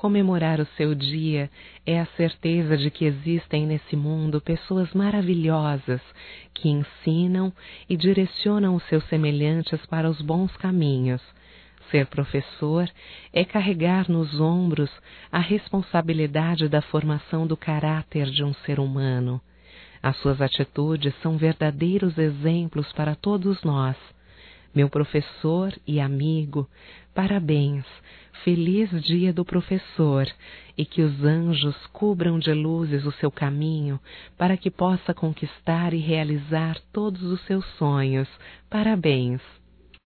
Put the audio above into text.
Comemorar o seu dia é a certeza de que existem nesse mundo pessoas maravilhosas que ensinam e direcionam os seus semelhantes para os bons caminhos. Ser professor é carregar nos ombros a responsabilidade da formação do caráter de um ser humano. As suas atitudes são verdadeiros exemplos para todos nós. Meu professor e amigo, parabéns, feliz dia do professor, e que os anjos cubram de luzes o seu caminho para que possa conquistar e realizar todos os seus sonhos. Parabéns!